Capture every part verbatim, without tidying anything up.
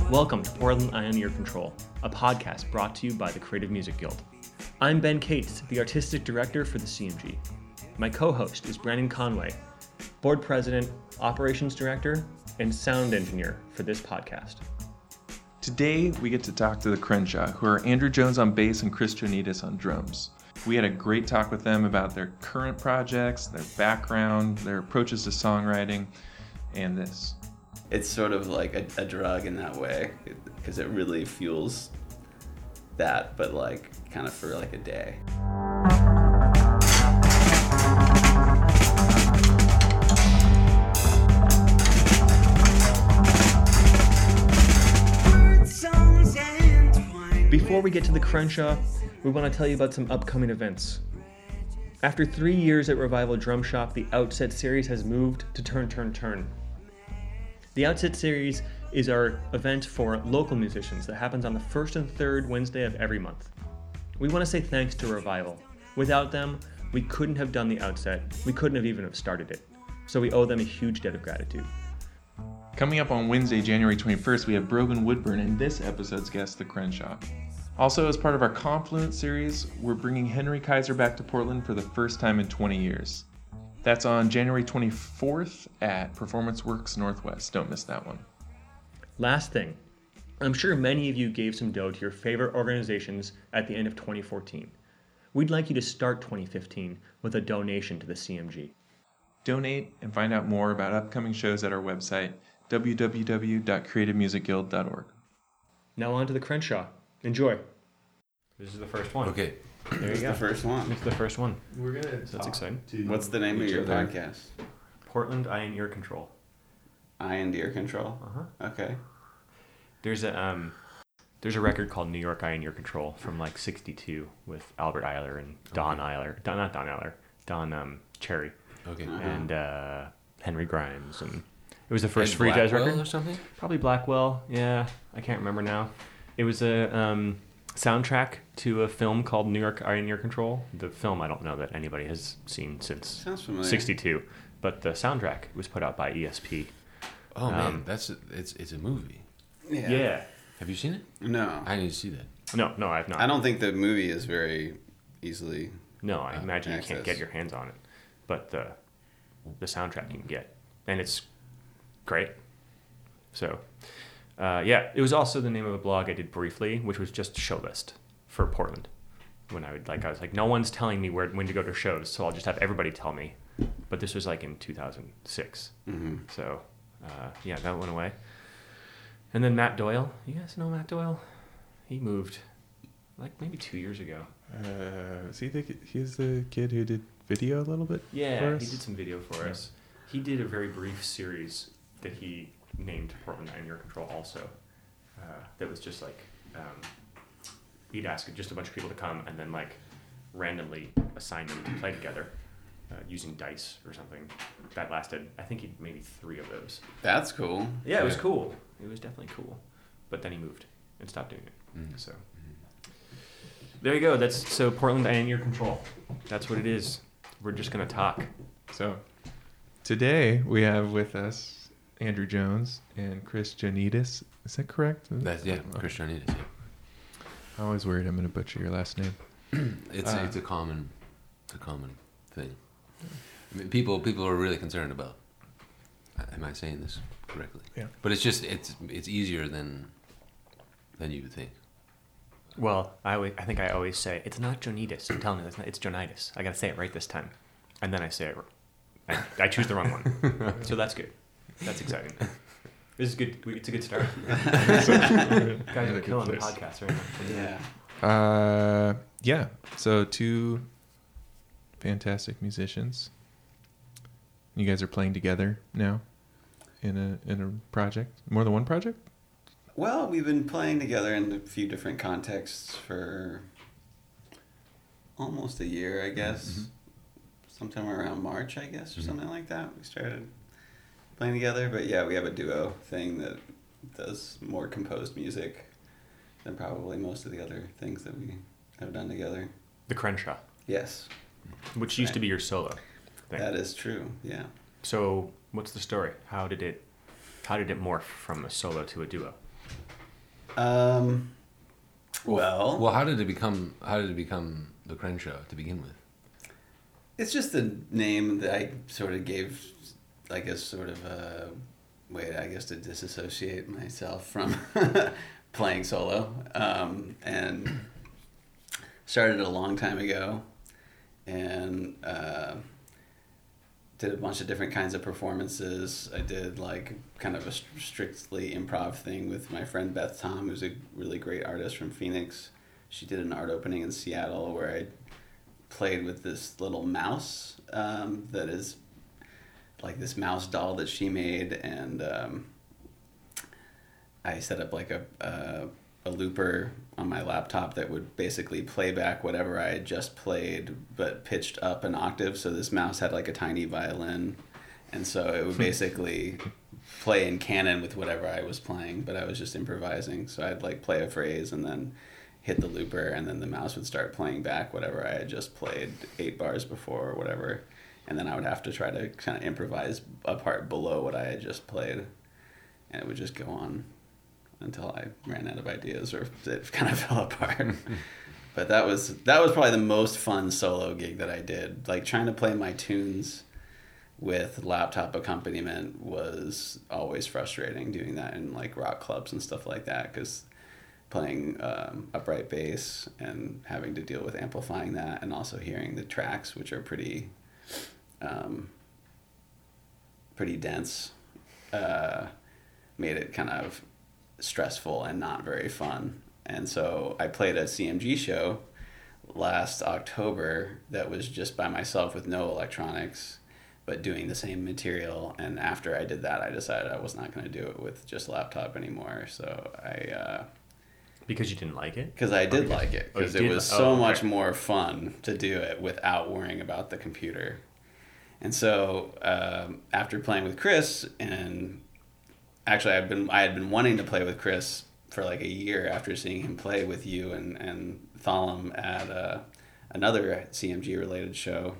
Welcome to Portland Ion Ear Control, a podcast brought to you by the Creative Music Guild. I'm Ben Cates, the Artistic Director for the C M G. My co-host is Brandon Conway, Board President, Operations Director, and Sound Engineer for this podcast. Today, we get to talk to the Crenshaw, who are Andrew Jones on bass and Chris Joanides on drums. We had a great talk with them about their current projects, their background, their approaches to songwriting, and this. It's sort of like a, a drug in that way, because it really fuels that, but like kind of for like a day. Before we get to the Crenshaw, we want to tell you about some upcoming events. After three years at Revival Drum Shop, the Outset Series has moved to Turn, Turn, Turn. The Outset Series is our event for local musicians that happens on the first and third Wednesday of every month. We want to say thanks to Revival. Without them, we couldn't have done the Outset. We couldn't have even have started it. So we owe them a huge debt of gratitude. Coming up on Wednesday, January twenty-first, we have Brogan Woodburn and this episode's guest, the Crenshaw. Also, as part of our Confluence series, we're bringing Henry Kaiser back to Portland for the first time in twenty years. That's on January twenty-fourth at Performance Works Northwest. Don't miss that one. Last thing, I'm sure many of you gave some dough to your favorite organizations at the end of twenty fourteen. We'd like you to start twenty fifteen with a donation to the C M G. Donate and find out more about upcoming shows at our website, w w w dot creative music guild dot org. Now on to the Crenshaw. Enjoy. This is the first one. Okay. There you It's go. the first one. It's the first one. We're gonna. So that's exciting. What's the name of your other. podcast? Portland Ion Ear Control. Eye and Ear Control. Uh-huh. Okay. There's a um, there's a record called New York Ion Ear Control from like sixty-two with Albert Eiler and Don Okay. Eiler. Don, not Don Eiler. Don um, Cherry Okay. Uh-huh. and uh, Henry Grimes, and it was the first And free jazz Blackwell record. or something? Probably Blackwell. Yeah, I can't remember now. It was a um, soundtrack to a film called New York Ion Ear Control. The film I don't know that anybody has seen since Sounds familiar. sixty-two, but the soundtrack was put out by E S P. Oh man, Um, that's a, it's it's a movie. Yeah. Yeah. Have you seen it? No. I need to see that. No, no, I've not. I don't think the movie is very easily. No, I Uh, imagine you can't access. get your hands on it, but the the soundtrack you can get, and it's great. So, uh, yeah, it was also the name of a blog I did briefly, which was just show list for Portland. When I would like, I was like, no one's telling me where when to go to shows, so I'll just have everybody tell me. But this was like in two thousand six, Mm-hmm. so uh, yeah, that went away. And then Matt Doyle, you guys know Matt Doyle? He moved like maybe two years ago. Uh, is he the, he's the kid who did video a little bit Yeah, for he us? did some video for Yeah. us. He did a very brief series that he named Portland Ion Ear Control also. Uh, that was just like, um, he'd ask just a bunch of people to come and then like randomly assign them to play together uh, using dice or something. That lasted, I think he maybe three of those. That's cool. Yeah, it was Yeah. cool. It was definitely cool. But then he moved and stopped doing it. Mm. So there you go. That's so Portland Ion Ear Control. That's what it is. We're just gonna talk. So, today we have with us Andrew Jones and Chris Joanides. Is that correct? That's yeah, Okay. Chris Joanides. Yeah. I was worried I'm going to butcher your last name. It's Uh, it's a common, it's a common thing. I mean, people people are really concerned about. Am I saying this correctly? Yeah. But it's just it's it's easier than than you would think. Well, I, always, I think I always say, it's not Joanides. I'm telling you, it's, not, it's Joanides. I got to say it right this time. And then I say it, I, I choose the wrong one. So that's good. That's exciting. This is good. We- It's a good start. Guys are good killing the place. podcast right now. Yeah. Uh, yeah. So two fantastic musicians. You guys are playing together now in a in a project. More than one project? Well, we've been playing together in a few different contexts for almost a year, I guess. Mhm. Sometime around March, I guess, or Mhm. something like that. We started playing together. But yeah, we have a duo thing that does more composed music than probably most of the other things that we have done together. The Crenshaw, Yes, which used to be your solo thing. that is true. Yeah. So what's the story? How did it, how did it morph from a solo to a duo? Um, well, Well, how did it become? How did it become the Crenshaw to begin with? it's just a name that I sort of gave, I guess, sort of a way, I guess, to disassociate myself from playing solo. Um, and started a long time ago, and uh, did a bunch of different kinds of performances. I did like kind of a strictly improv thing with my friend Beth Tom, who's a really great artist from Phoenix. She did an art opening in Seattle where I played with this little mouse um, that is like this mouse doll that she made, and um, I set up like a, a a looper on my laptop that would basically play back whatever I had just played, but pitched up an octave. So this mouse had like a tiny violin, and so it would basically play in canon with whatever I was playing, but I was just improvising. So I'd like play a phrase and then hit the looper, and then the mouse would start playing back whatever I had just played eight bars before or whatever. And then I would have to try to kind of improvise a part below what I had just played, and it would just go on until I ran out of ideas or it kind of fell apart. But that was that was probably the most fun solo gig that I did. Like trying to play my tunes with laptop accompaniment was always frustrating, doing that in like rock clubs and stuff like that, because playing um, upright bass and having to deal with amplifying that and also hearing the tracks, which are pretty um, pretty dense, uh, made it kind of stressful and not very fun. And so I played a C M G show last October that was just by myself with no electronics, but doing the same material. And after I did that, I decided I was not going to do it with just laptop anymore. So I uh, Because you didn't like it? because I did because- like it, Oh, you because it did was li- so oh, okay. much more fun to do it without worrying about the computer. And so um, after playing with Chris, and actually I've been I had been wanting to play with Chris for like a year after seeing him play with you and and Thalem at uh, another C M G related show.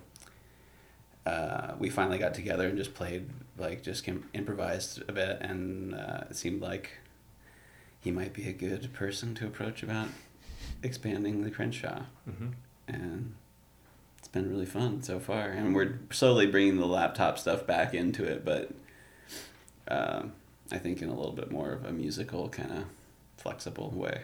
Uh, we finally got together and just played, like just im- improvised a bit, and uh, it seemed like he might be a good person to approach about expanding the Crenshaw. Mm-hmm. And it's been really fun so far, and we're slowly bringing the laptop stuff back into it, but um, I think in a little bit more of a musical kind of flexible way.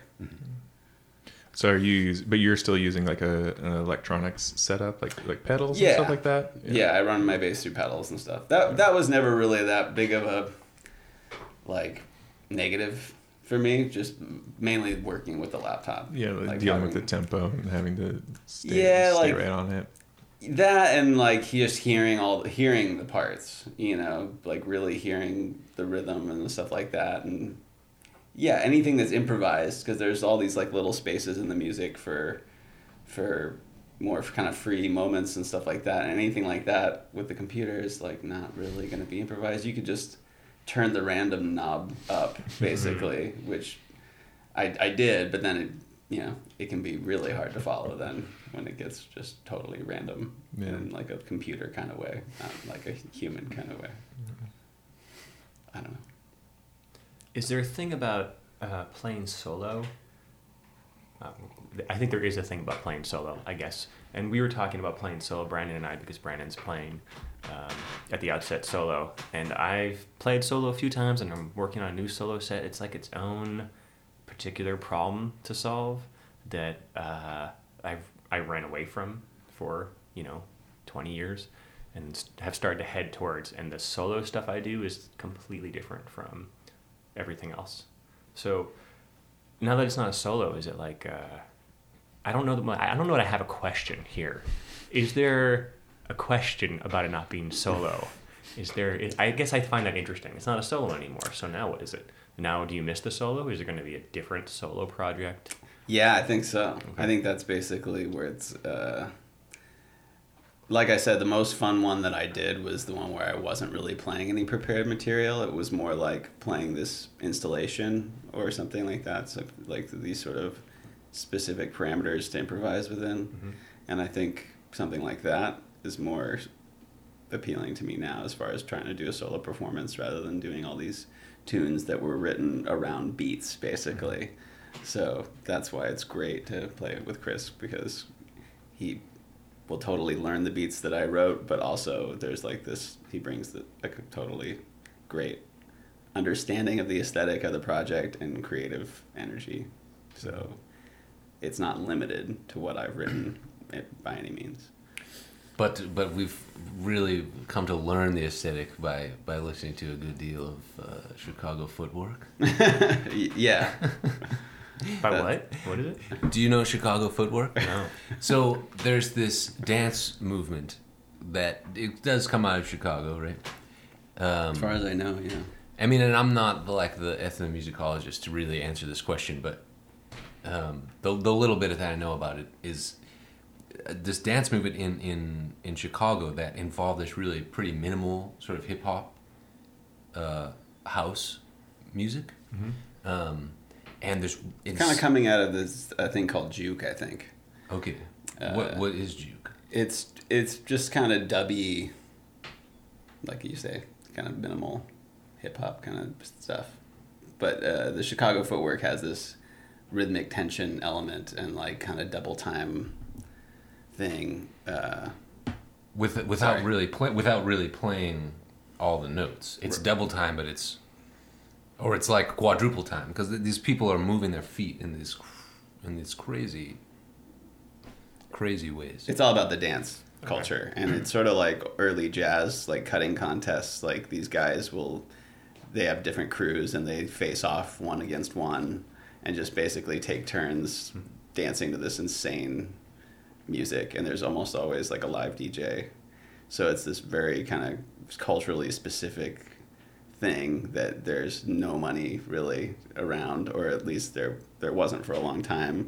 So are you, use- but you're still using like a an electronics setup, like like pedals Yeah. and stuff like that? Yeah, I run my bass through pedals and stuff. That that was never really that big of a like negative for me. Just mainly working with the laptop. Yeah, like Like dealing with the having- tempo and having to stay, Yeah, stay like- right on it. That and like just hearing all hearing the parts, you know, like really hearing the rhythm and the stuff like that, and yeah, anything that's improvised, because there's all these like little spaces in the music for for more kind of free moments and stuff like that. And anything like that with the computer is like not really going to be improvised. You could just turn the random knob up basically, which I I did, but then it you know it can be really hard to follow then when it gets just totally random Yeah. in like a computer kind of way, not like a human kind of way. I don't know. Is there a thing about uh, playing solo? Uh, I think there is a thing about playing solo, I guess. And we were talking about playing solo, Brandon and I, because Brandon's playing um, at the outset solo. And I've played solo a few times, and I'm working on a new solo set. It's like its own particular problem to solve that uh, I've I ran away from for, you know, twenty years and have started to head towards. And the solo stuff I do is completely different from everything else. So now that it's not a solo, is it like uh, I don't know that I don't know that I have a question here. Is there a question about it not being solo? Is there? Is, I guess I find that interesting. It's not a solo anymore. So now what is it? Now do you miss the solo? Is it going to be a different solo project? Yeah, I think so. Okay. I think that's basically where it's. Uh, like I said, the most fun one that I did was the one where I wasn't really playing any prepared material. It was more like playing this installation or something like that. So like these sort of specific parameters to improvise within. Mm-hmm. And I think something like that is more appealing to me now as far as trying to do a solo performance rather than doing all these tunes that were written around beats, basically. So that's why it's great to play with Chris, because he will totally learn the beats that I wrote, but also there's like this, he brings the, like a totally great understanding of the aesthetic of the project and creative energy. So it's not limited to what I've written by any means. But but we've really come to learn the aesthetic by, by listening to a good deal of uh, Chicago Footwork. Yeah. By what? What is it? Do you know Chicago Footwork? No. So there's this dance movement that it does come out of Chicago, right? Um, As far as I know, yeah. I mean, and I'm not the, like the ethnomusicologist to really answer this question, but um, the the little bit that I know about it is uh, this dance movement in, in, in Chicago that involved this really pretty minimal sort of hip hop uh, house music. Mm-hmm. Um, and there's it's Kind of coming out of this a thing called juke, I think. okay. Uh, what what is juke? It's it's just kind of dubby, like you say, kind of minimal hip hop kind of stuff. But uh, the Chicago Footwork has this rhythmic tension element and like kind of double time thing. Uh, With without sorry. really play, without really playing all the notes. It's Right. double time, but it's or it's like quadruple time because these people are moving their feet in these in these crazy crazy ways. It's all about the dance culture, and it's sort of like early jazz, like cutting contests. Like these guys will, they have different crews, and they face off one against one, and just basically take turns dancing to this insane music. And there's almost always like a live D J, so it's this very kind of culturally specific thing that there's no money really around, or at least there there wasn't for a long time.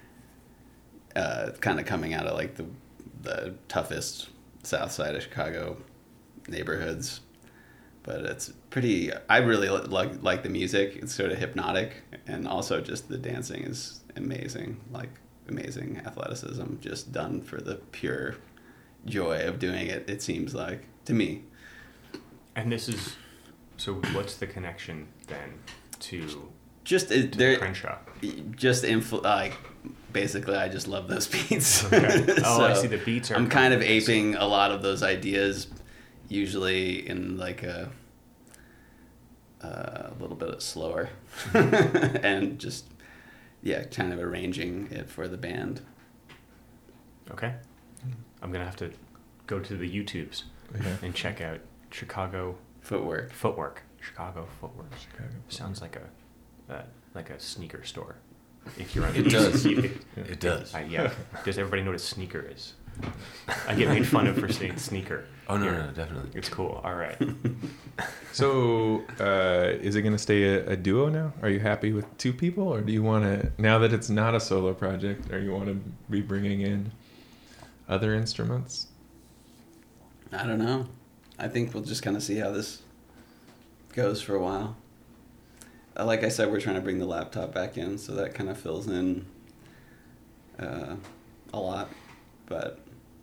Uh, kind of coming out of like the the toughest south side of Chicago neighborhoods, but it's pretty. I really like like the music. It's sort of hypnotic, and also just the dancing is amazing. Like amazing athleticism, just done for the pure joy of doing it. It seems like to me. And this is, so what's the connection then to, Just to it, the there, Crenshaw? just influ- like basically, I just love those beats. Okay. Oh, I So see the beats are. I'm kind of coming. aping a lot of those ideas, usually in like a a little bit slower, and just yeah, kind of arranging it for the band. Okay. I'm gonna have to go to the YouTubes Yeah. and check out Chicago Footwork. Footwork. Chicago Footwork. Chicago. Sounds like a uh, like a sneaker store. If you're on It the does. you- It does. I, yeah. Does everybody know what a sneaker is? I get made fun of for saying sneaker. Oh no, here. no, no, definitely. It's cool. All right. So, uh, is it going to stay a, a duo now? Are you happy with two people, or do you want to, now that it's not a solo project, or you want to be bringing in other instruments? I don't know. I think we'll just kind of see how this goes for a while. Uh, like I said, we're trying to bring the laptop back in, so that kind of fills in uh, a lot. But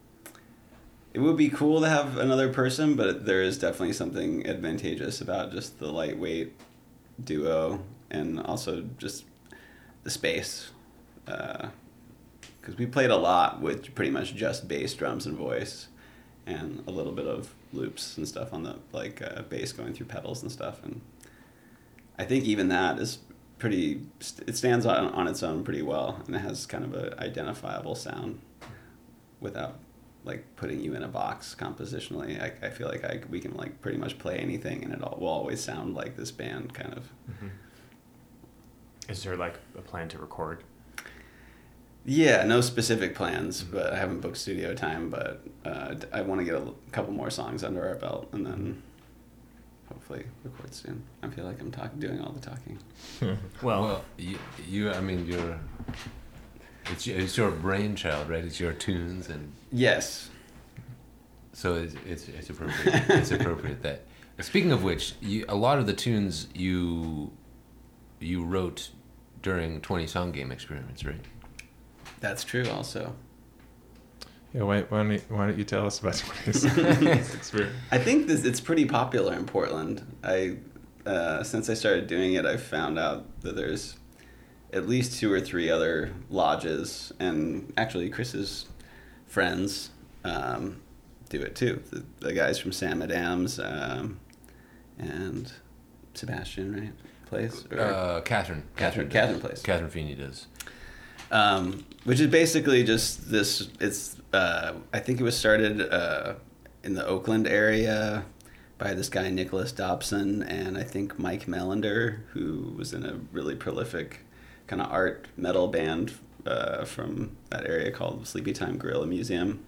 it would be cool to have another person, but there is definitely something advantageous about just the lightweight duo, and also just the space. Because we played a lot with pretty much just bass, drums, and voice, and a little bit of loops and stuff on the like uh, bass going through pedals and stuff. And I think even that is pretty. It stands on on its own pretty well, and it has kind of a identifiable sound without like putting you in a box compositionally. I, I feel like I we can like pretty much play anything, and it all, will always sound like this band kind of. Mm-hmm. Is there like a plan to record? Yeah, no specific plans, but I haven't booked studio time. But uh, I want to get a couple more songs under our belt, and then hopefully record soon. I feel like I'm talk- doing all the talking. Well, Well, you, you I mean, you're it's your- it's your brainchild, right? It's your tunes, and Yes. so it's it's, it's appropriate. It's appropriate that. Speaking of which, you, a lot of the tunes you you wrote during twenty Song Game experiments, right? That's true also. Yeah, why, why, don't, you, why don't you tell us about this experience? I think this it's pretty popular in Portland. I uh, since I started doing it, I've found out that there's at least two or three other lodges, and actually Chris's friends um, do it too. The, the guys from Sam Adams um, and Sebastian, right? Plays? Or, Uh, Catherine. Catherine, does. Catherine plays. Catherine Feeney does. Um, which is basically just this, it's, uh, I think it was started uh, in the Oakland area by this guy, Nicholas Dobson, and I think Mike Melander, who was in a really prolific kind of art metal band uh, from that area called Sleepy Time Gorilla Museum.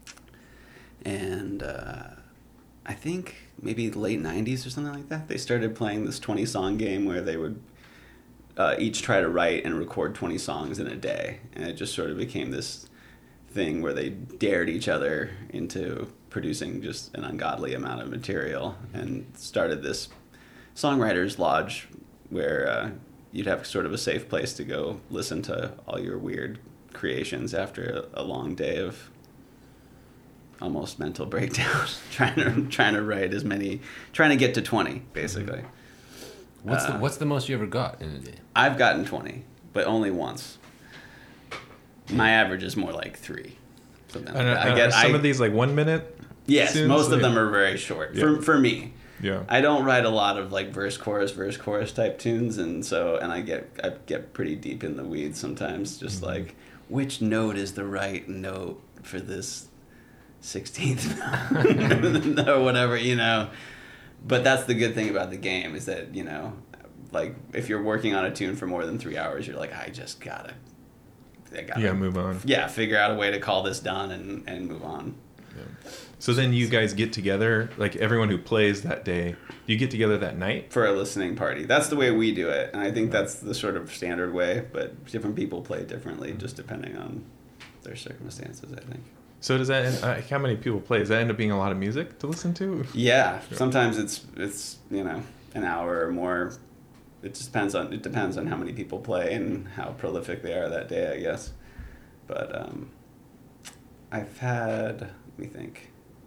And uh, I think maybe late nineties or something like that, they started playing this twenty song game where they would uh, each try to write and record twenty songs in a day. And it just sort of became this thing where they dared each other into producing just an ungodly amount of material, and started this songwriters lodge where uh, you'd have sort of a safe place to go listen to all your weird creations after a, a long day of almost mental breakdown, trying to trying to write as many, trying to get to twenty, basically. What's Uh, the What's the most you ever got in a day? I've gotten twenty, but only once. My average is more like three. Something like And, that. uh, I get some I, of these like one minute. yes, tunes, most of like- them are very short Yeah. for for me. Yeah. I don't write a lot of like verse chorus verse chorus type tunes, and so and I get I get pretty deep in the weeds sometimes, just Mm-hmm. like which note is the right note for this sixteenth note or whatever, you know. But that's the good thing about the game, is that, you know, like if you're working on a tune for more than three hours, you're like, I just gotta, I gotta Yeah, move on. yeah, figure out a way to call this done and and move on. So then you guys get together, like everyone who plays that day, you get together that night? For a listening party. That's the way we do it, and I think that's the sort of standard way, but different people play differently just depending on their circumstances, I think. So does that, end, uh, how many people play? Does that end up being a lot of music to listen to? Yeah, sometimes it's it's, you know, an hour or more. It just depends on it depends on how many people play and how prolific they are that day, I guess. But um I've had, let me think,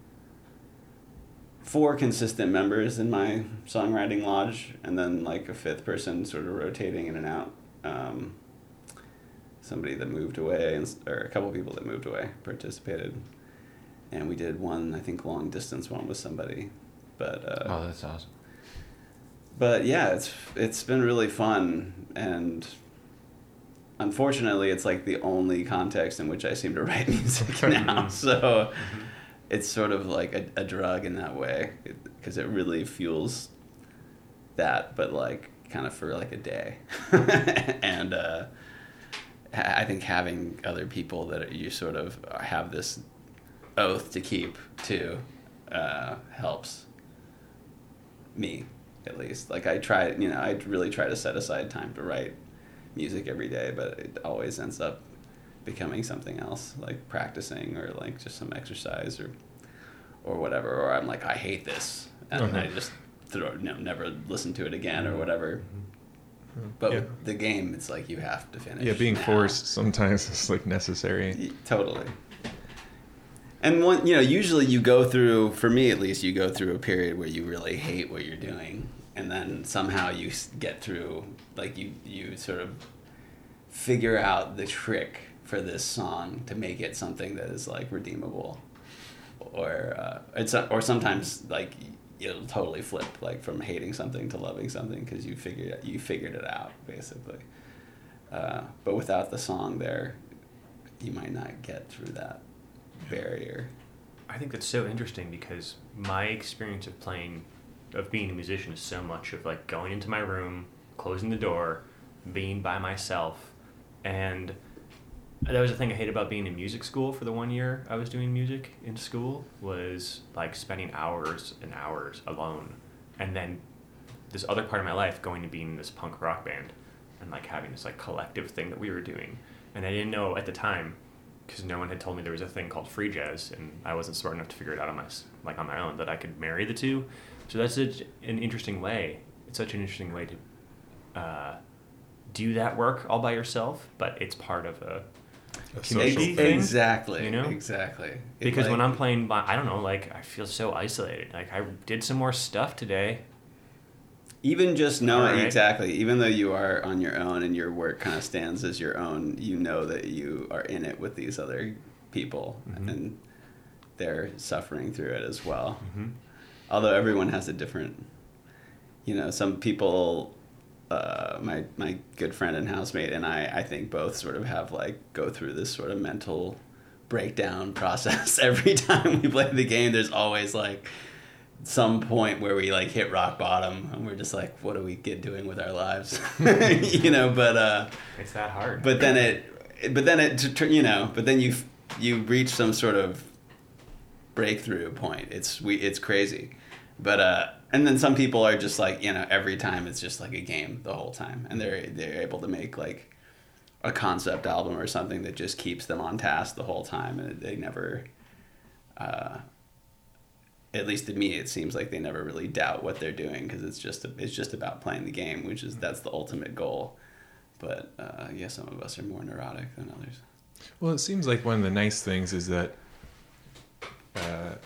four consistent members in my songwriting lodge, and then like a fifth person sort of rotating in and out. Um, somebody that moved away, and, or a couple people that moved away participated. And we did one, I think, long distance one with somebody. But uh, Oh, that's awesome. but yeah, it's it's been really fun, and unfortunately, it's like the only context in which I seem to write music now. So it's sort of like a, a drug in that way, because it, it really fuels that, but like kind of for like a day. And uh, ha- I think having other people that you sort of have this oath to keep too uh, helps me, at least. Like I try, you know, I really try to set aside time to write music every day, but it always ends up becoming something else, like practicing or like just some exercise or or whatever. Or I'm like, I hate this, and Uh-huh. I just throw, you know, never listen to it again or whatever. But Yeah. with the game, it's like you have to finish. Yeah, being now. forced sometimes is like necessary. Y- Totally. And one, you know, usually you go through, for me at least, you go through a period where you really hate what you're doing, and then somehow you s- get through, like you, you sort of figure out the trick for this song to make it something that is like redeemable, or uh, it's a, or sometimes like it'll totally flip, like from hating something to loving something, because you figured you figured it out basically. Uh, but without the song there, you might not get through that barrier. I think that's so interesting, because my experience of playing, of being a musician, is so much of like going into my room, closing the door, being by myself. And that was the thing I hated about being in music school for the one year I was doing music in school, was like spending hours and hours alone. And then this other part of my life going to being in this punk rock band and like having this like collective thing that we were doing. And I didn't know at the time, because no one had told me there was a thing called free jazz, and I wasn't smart enough to figure it out on my like on my own, that I could marry the two. So that's such an interesting way. It's such an interesting way to uh, do that work all by yourself, but it's part of a, a community Ex- thing. exactly. you know? Exactly. It, Because like, when I'm playing, by, I don't know, like I feel so isolated. Like I did some more stuff today. even just knowing Right. exactly, even though you are on your own and your work kind of stands as your own, you know that you are in it with these other people Mm-hmm. and they're suffering through it as well. Mm-hmm. Although everyone has a different, you know, some people, uh, my my good friend and housemate and I, I think both sort of have like go through this sort of mental breakdown process every time we play the game. There's always like some point where we like hit rock bottom and we're just like, what do we get doing with our lives? You know, but uh, It's that hard. but then it, but then it, you know, but then you you reach some sort of breakthrough point. It's we it's crazy, but uh, and then some people are just like, you know, every time it's just like a game the whole time, and they're they're able to make like a concept album or something that just keeps them on task the whole time, and they never. Uh, at least to me, it seems like they never really doubt what they're doing because it's just it's just about playing the game, which is that's the ultimate goal. But uh, I guess some of us are more neurotic than others. Well, it seems like one of the nice things is that, uh,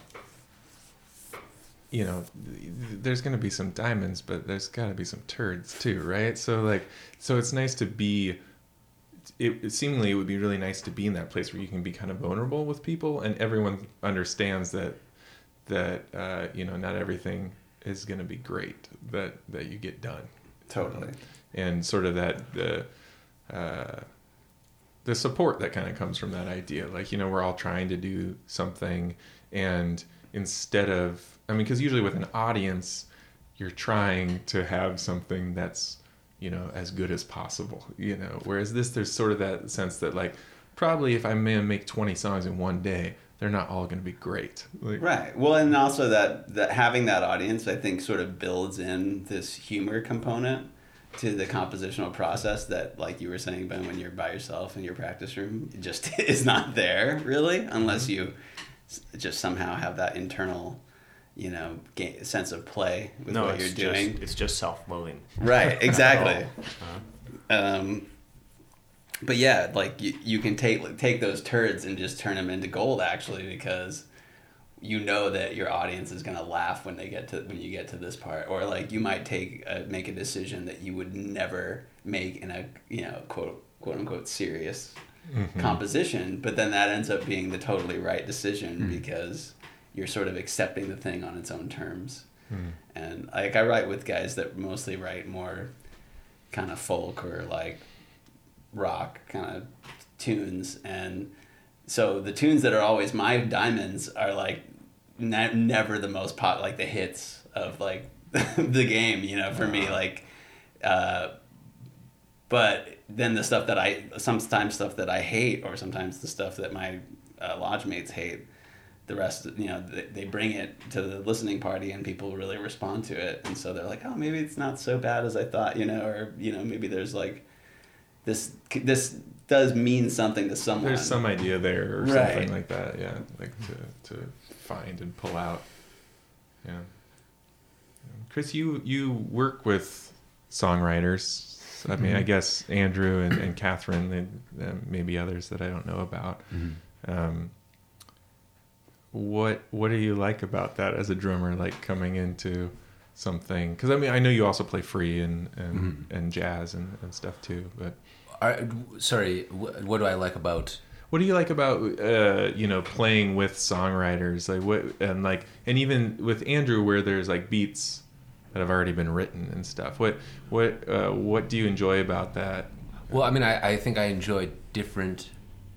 you know, th- there's going to be some diamonds, but there's got to be some turds too, right? So like, so it's nice to be. It, it seemingly it would be really nice to be in that place where you can be kind of vulnerable with people, and everyone understands that that uh, you know not everything is going to be great that that you get done. Totally. And sort of that the uh, the support that kind of comes from that idea, like, you know, we're all trying to do something, and instead of, I mean, because usually with an audience, you're trying to have something that's, you know, as good as possible, you know, whereas this, there's sort of that sense that like, probably if I may make twenty songs in one day, they're not all going to be great. Like, Right. Well, and also that, that having that audience, I think, sort of builds in this humor component to the compositional process that, like you were saying, Ben, when you're by yourself in your practice room, it just is not there, really, unless you s- just somehow have that internal, you know, ga- sense of play with no, what it's you're doing. Just, it's just self-loathing. Right, exactly. Uh-huh. Um, but yeah, like you, you can take take those turds and just turn them into gold, actually, because you know that your audience is gonna laugh when they get to when you get to this part, or like you might take a, make a decision that you would never make in a you know quote quote unquote serious Mhm. composition, but then that ends up being the totally right decision Mm. because you're sort of accepting the thing on its own terms. Mm. And like I write with guys that mostly write more kind of folk or like rock kind of tunes, and so the tunes that are always my diamonds are like ne- never the most pop, like the hits of like the game, you know, for me, like uh but then the stuff that I sometimes stuff that I hate, or sometimes the stuff that my uh, lodge mates hate, the rest, you know, they, they bring it to the listening party and people really respond to it, and so they're like, oh, maybe it's not so bad as I thought, you know, or you know, maybe there's like this this does mean something to someone. There's some idea there or Right. something like that, yeah, like to to find and pull out. Yeah. Chris, you you work with songwriters. I mean, I guess Andrew and, and Catherine and uh, maybe others that I don't know about. Mm-hmm. Um, what what do you like about that as a drummer, like coming into something? Because I mean, I know you also play free and and, Mhm. and jazz and, and stuff too. But I, sorry, wh- what do I like about? what do you like about uh, you know playing with songwriters, like what and like and even with Andrew, where there's like beats that have already been written and stuff. What what uh, what do you enjoy about that? Well, I mean, I, I think I enjoy different.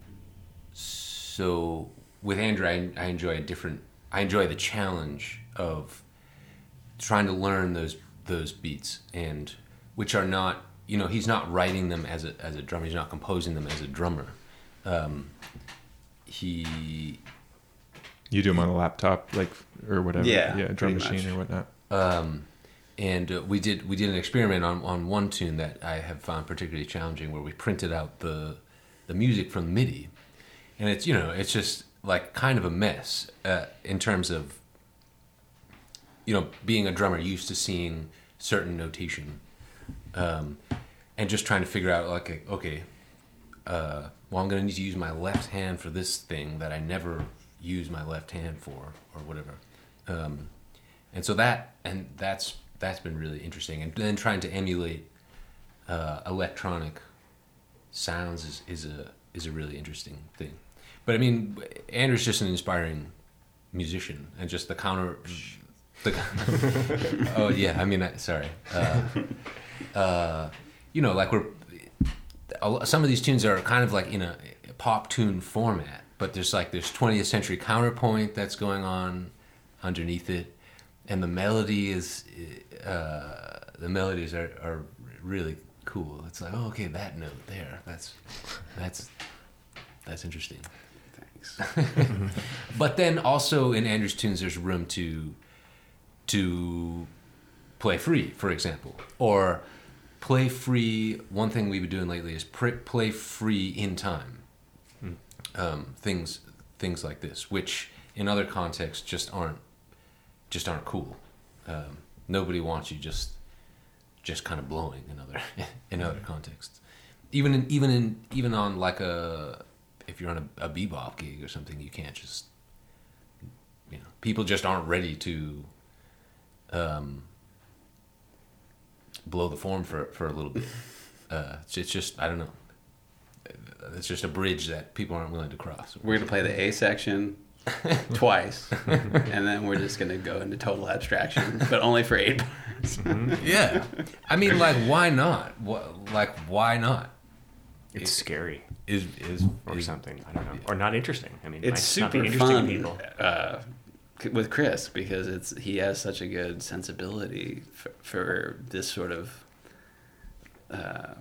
So with Andrew, I, I enjoy a different. I enjoy the challenge of trying to learn those those beats, and which are not, you know, he's not writing them as a as a drummer. He's not composing them as a drummer. Um, he You do them on a laptop, like or whatever, Yeah, yeah, drum pretty machine much. or whatnot. Um, and uh, we did we did an experiment on, on one tune that I have found particularly challenging, where we printed out the the music from MIDI, and it's you know it's just like kind of a mess uh, in terms of you know being a drummer used to seeing certain notation, um, and just trying to figure out like okay, uh, well I'm gonna need to use my left hand for this thing that I never use my left hand for or whatever. Um, And so that, and that's that's been really interesting. And then trying to emulate uh, electronic sounds is, is a is a really interesting thing. But I mean, Andrew's just an inspiring musician, and just the counter. The, oh yeah, I mean, I, sorry. Uh, uh, you know, like we're some of these tunes are kind of like in a pop tune format, but there's like there's twentieth century counterpoint that's going on underneath it, and the melody is uh, the melodies are, are really cool. It's like, oh, okay, that note there, that's that's that's interesting. Thanks. But then also in Andrew's tunes, there's room to to play free, for example, or play free. One thing we've been doing lately is pr- play free in time. Mm. Um, things things like this, which in other contexts just aren't just aren't cool. Um, nobody wants you just just kind of blowing in other in other contexts. Even in even in even on like a if you're on a, a bebop gig or something, you can't just you know people just aren't ready to um, blow the form for for a little bit. Uh, it's, it's just I don't know. It's just a bridge that people aren't willing to cross. We're gonna play the A section twice, and then we're just gonna go into total abstraction, but only for eight bars. Yeah, I mean, like, why not? What, like, why not? It's It- scary Is is or is- something. I don't know, or not interesting. I mean, It's might not be super interesting fun to people. uh, c- with Chris because it's he has such a good sensibility for, for this sort of uh,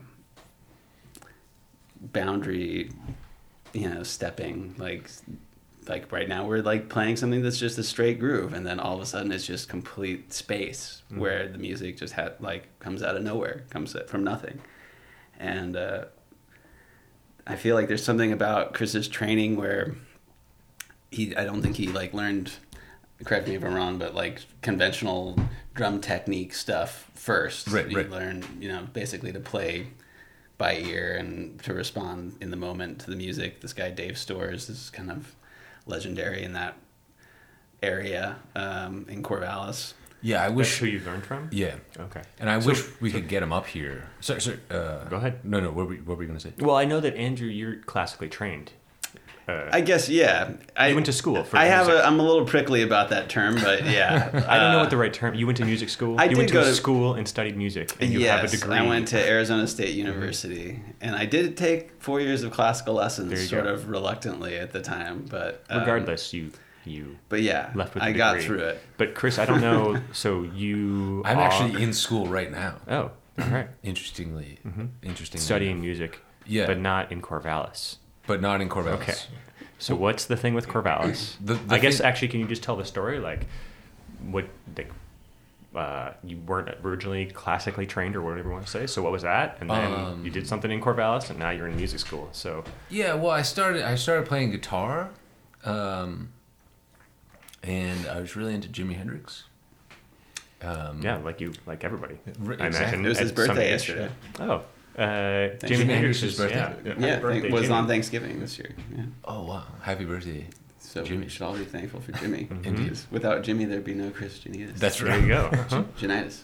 boundary, you know, stepping like. Like right now we're like playing something that's just a straight groove, and then all of a sudden it's just complete space mm-hmm. where the music just had like comes out of nowhere, comes from nothing. And uh, I feel like there's something about Chris's training where he I don't think he like learned, correct me if I'm wrong, but like conventional drum technique stuff first. Right, he right. learned, you know, basically to play by ear and to respond in the moment to the music. This guy Dave Storrs is kind of legendary in that area um, in Corvallis. Yeah, I That's wish. who you learned from? Yeah, Okay. and I So- wish we could get him up here. Sorry, sorry. Uh, Go ahead. No, no. What were we, what were you gonna say? Well, I know that Andrew, you're classically trained. Uh, I guess, yeah. I you went to school for I have music. a, I'm a little prickly about that term, but yeah. I don't know Uh, what the right term. You went to music school. I you did went to go a to- school and studied music, and you yes, have a degree. I went to Arizona State University, and I did take four years of classical There lessons, you sort go. of reluctantly at the time, but um, Regardless, you you But yeah, left with. I a got degree. through it. But Chris, I don't know. So you. I'm are- actually in school right now. Oh, all right. Interestingly, Mhm. interestingly, Studying music, Yeah, but not in Corvallis. but not in Corvallis. Okay. So what's the thing with Corvallis? The, the I guess thing- actually, can you just tell the story? Like, what, like, uh, you weren't originally classically trained or whatever you want to say. So what was that? And then Um, you did something in Corvallis, and now you're in music school. So Yeah, well, I started. I started playing guitar, um, and I was really into Jimi Hendrix. Um, yeah, like you, like everybody. r- I exactly. imagine It was at his some birthday age. yesterday. Oh, uh, Jimi Jimi Hendrix's Hendrix's birthday. Yeah, Yeah, happy birthday, it was Jimi. on Thanksgiving this year. Yeah. Oh wow! Happy birthday. So Jimmy. we should all be thankful for Jimmy. Mhm. Because without Jimmy, there'd be no Chris Janitas. That's There right. you go. Uh-huh. Janitas.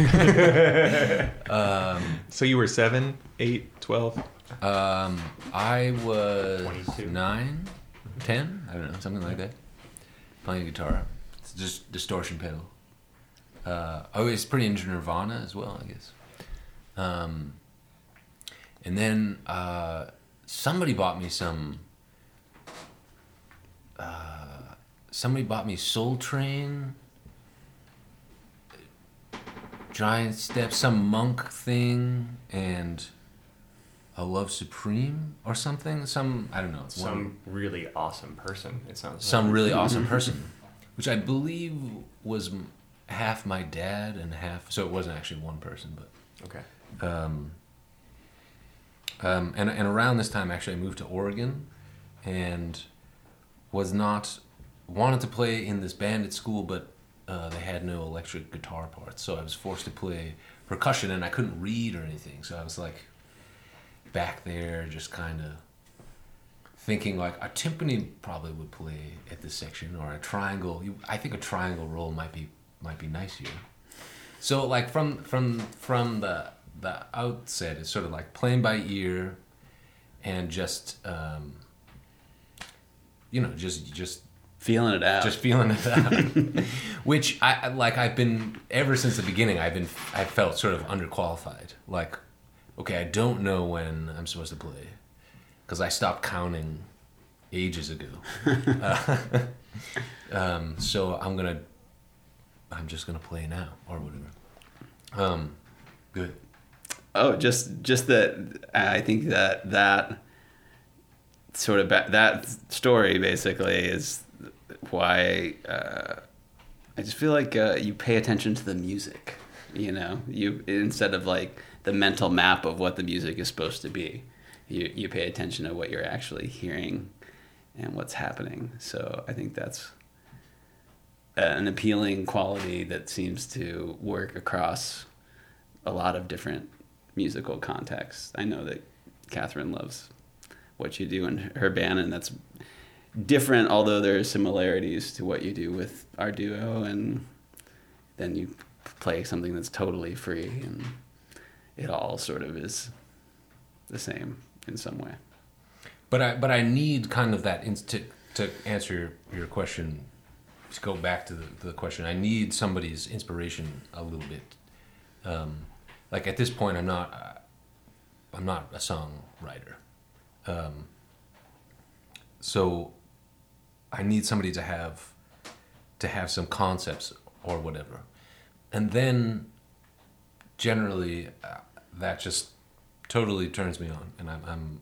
Um, So you were seven, eight, twelve. um, I was twenty-two. nine, ten. I don't know, something like that. Playing guitar, it's just distortion pedal. Uh, I was pretty into Nirvana as well, I guess. Um, and then uh, somebody bought me some. Uh, somebody bought me Soul Train, Giant Steps, some monk thing, and a Love Supreme or something. Some I don't know. It's one, Some really awesome person. It sounds. some like. really awesome person, which I believe was m- half my dad and half. So it wasn't actually one person, but. Okay. Um, um, and and around this time, actually, I moved to Oregon, and was not wanted to play in this band at school, but uh, they had no electric guitar parts, so I was forced to play percussion, and I couldn't read or anything, so I was like back there, just kind of thinking like a timpani probably would play at this section, or a triangle. You, I think a triangle roll might be might be nice here. So like from from from the the outset, it's sort of like playing by ear, and just um, you know just just Feeling it out. just feeling it out. Which I I- like I've been ever since the beginning. I've been I felt sort of underqualified. Like, okay, I don't know when I'm supposed to play because I stopped counting ages ago. uh, um, so I'm gonna I'm just gonna play now or whatever. Um, good. Oh, just just that. I think that that sort of ba- that story basically is why uh, I just feel like uh, you pay attention to the music. You know, you instead of like the mental map of what the music is supposed to be, you you pay attention to what you're actually hearing and what's happening. So I think that's an appealing quality that seems to work across a lot of different musical contexts. I know that Catherine loves what you do in her band, and that's different, although there are similarities to what you do with our duo, and then you play something that's totally free, and it all sort of is the same in some way. But I but I need kind of that inst- to to answer your, your question. To go back to the, the question, I need somebody's inspiration a little bit. Um, like at this point, I'm not uh, I'm not a songwriter, um, so I need somebody to have to have some concepts or whatever, and then generally uh, that just totally turns me on, and I'm, I'm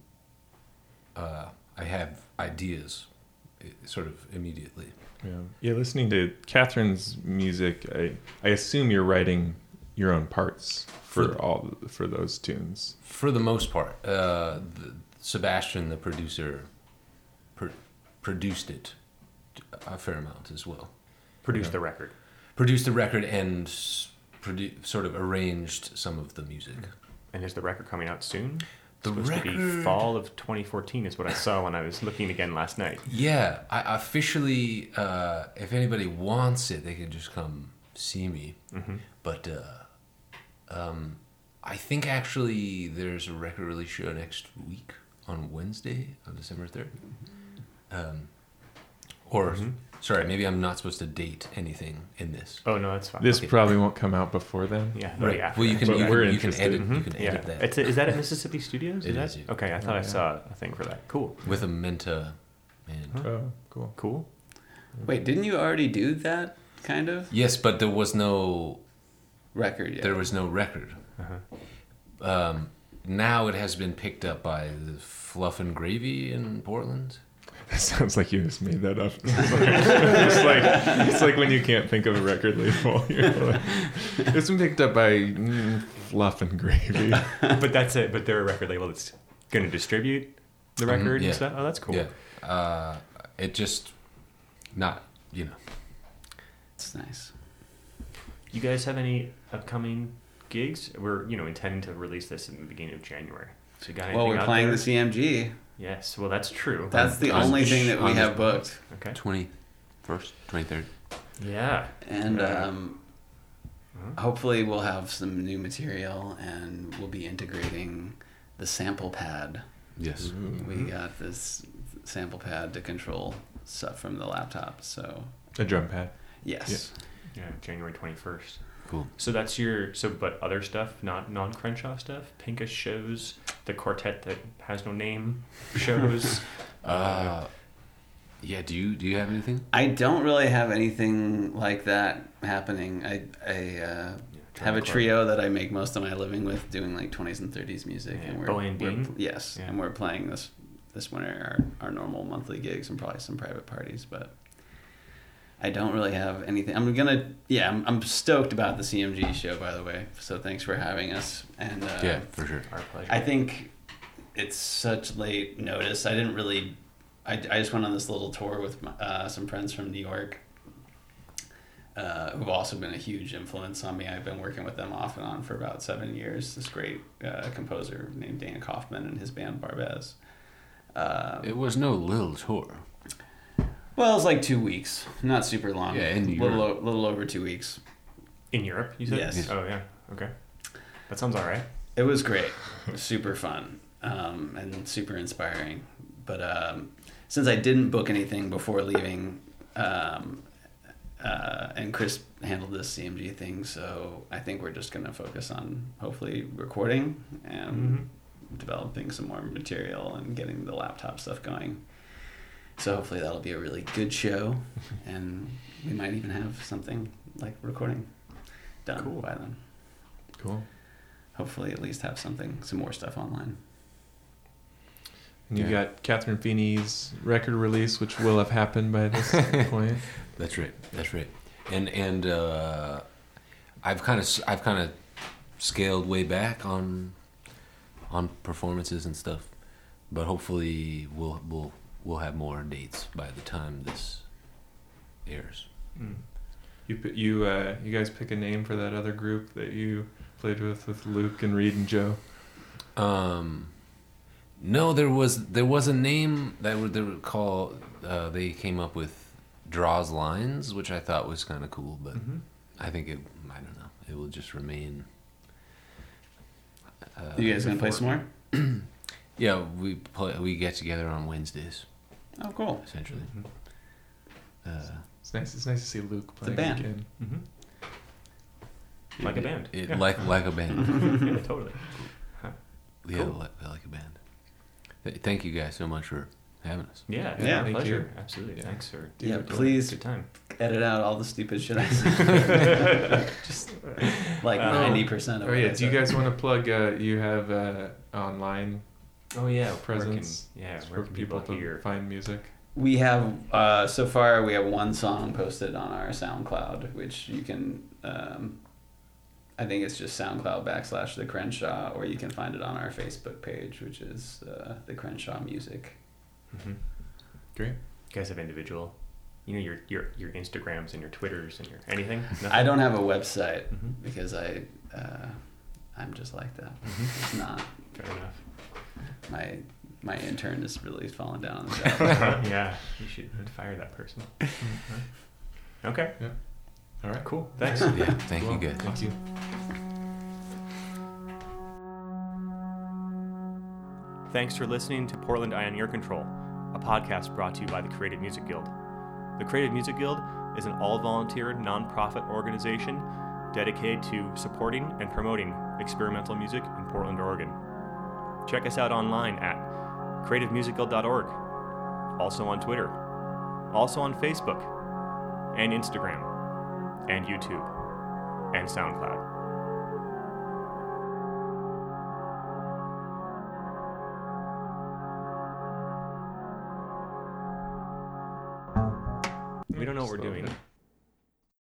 uh, I have ideas uh, sort of immediately. Yeah. Yeah, listening to Catherine's music, I, I assume you're writing your own parts for For- all for those tunes. For the most part, uh, the, Sebastian, the producer, pr- produced it a fair amount as well. Produce the record. Produced the record and s- produ- sort of arranged some of the music. And is the record coming out soon? The It's supposed to be record- fall of twenty fourteen is what I saw when I was looking again last night. Yeah, I officially, uh, if anybody wants it, they can just come see me. Mm-hmm. But uh, um, I think actually there's a record release show next week on Wednesday of December third. Um, or, Mhm. sorry, maybe I'm not supposed to date anything in this. Oh no, that's fine. This Okay. probably won't come out before then. yeah, Right. right after. Well, you can, But you, we're can, you can interested. edit, you can Mhm. yeah. edit that It's, is that at Mississippi Studios? It that? is, yeah. Okay, I thought Oh, I yeah. saw a thing for that. Cool. with a Menta man. Huh. Oh, cool. Cool. Wait, didn't you already do that kind of Yes, but there was no record yet? there was no record. Uh-huh. Um, now it has been picked up by the Fluff and Gravy in Portland. That sounds like you just made that up. it's like it's like when you can't think of a record label. You're like, it's been picked up by mm, Fluff and Gravy. But that's it. But they're a record label that's going to distribute the Mhm, record yeah. and stuff. Oh, that's cool. Yeah, uh, it just not you know. It's nice. You guys have any upcoming gigs? We're you know intending to release this in the beginning of January. So you got anything Well, we're out playing there? the C M G. Yes. Well, that's true. That's the On- only thing that we on have the- booked. Okay. twenty-first, twenty-third. Yeah. And Yeah. um, Uh-huh. hopefully we'll have some new material, and we'll be integrating the sample pad. Yes. We got this sample pad to control stuff from the laptop. So A drum pad. yes, Yeah. January twenty-first. Cool. So that's your so, but other stuff, not non Crenshaw stuff. Pinkus shows, the quartet that has no name shows. Uh, yeah. Do you do you have anything? I don't really have anything like that happening. I I uh, have a trio that I make most of my living with, doing like twenties and thirties music, Yeah, and we're, Bowie and we're Bean? yes, Yeah. and we're playing this this winter our, our normal monthly gigs and probably some private parties, but I don't really have anything. I'm gonna yeah, I'm, I'm stoked about the C M G show, by the way. So thanks for having us. And uh, Yeah, for sure. Our pleasure. I think it's such late notice. I didn't really. I, I just went on this little tour with my, uh, some friends from New York, uh, who've also been a huge influence on me. I've been working with them off and on for about seven years. This great uh, composer named Dan Kaufman and his band Barbez. Um, It was no little tour. well, it was like two weeks, not super long. Yeah, in New little York. o- little over two weeks. In Europe, you said? Yes. Oh, yeah. Okay. That sounds all right. It was great. It was super fun um, and super inspiring. But um, since I didn't book anything before leaving, um, uh, and Chris handled this C M G thing, so I think we're just going to focus on hopefully recording and Mm-hmm. developing some more material and getting the laptop stuff going. So hopefully that'll be a really good show, and we might even have something like recording done Cool. by then. Cool. Hopefully at least have something, some more stuff online. And you Yeah. got Catherine Feeney's record release, which will have happened by this point. That's right. That's right. And and uh, I've kind of I've kind of scaled way back on on performances and stuff, but hopefully we'll we'll we'll have more dates by the time this airs. Mm. You pi- you uh, you guys pick a name for that other group that you played with with Luke and Reed and Joe. Um, no, there was there was a name that would they would call. Uh, they came up with Draws Lines, which I thought was kind of cool, but Mm-hmm. I think it. I don't know. It will just remain. Uh, You guys gonna play some more? Yeah, we play. We get together on Wednesdays, Oh, cool. essentially. Mm-hmm. Uh, It's nice. It's nice to see Luke a playing band. again. Mm-hmm. Like a band. it, yeah. Like like a band. Yeah, totally. Yeah, Cool. like, like a band. Th- Thank you guys so much for having us. Yeah, Yeah, yeah, thank pleasure. you. Absolutely. Yeah. Thanks for Yeah, doing it. please. Good time. Edit out all the stupid shit I said. Just like Uh, ninety percent of Oh it. yeah. I Do you said. guys want to plug? Uh, you have uh, online Oh yeah, presence. Where can, yeah, for where can people people to hear? find music. We have uh, so far we have one song posted on our SoundCloud, which you can. Um, I think it's just SoundCloud backslash the Crenshaw, or you can find it on our Facebook page, which is uh, the Crenshaw Music. Mm-hmm. Great. You guys have individual, you know, your your your Instagrams and your Twitters and your anything. Nothing? I don't have a website Mhm. because I, uh, I'm just like that. Mhm. It's not Fair enough. my my intern is really falling down on the job. Yeah, you should fire that person. Okay, All right. cool. Thanks. Yeah, thank Well, you guys. Thank you. Thanks for listening to Portland Eye on Ear Control, a podcast brought to you by the Creative Music Guild. The Creative Music Guild is an all-volunteer, non-profit organization dedicated to supporting and promoting experimental music in Portland, Oregon. Check us out online at creative music guild dot org, also on Twitter, also on Facebook, and Instagram, and YouTube, and SoundCloud. We don't know what we're doing.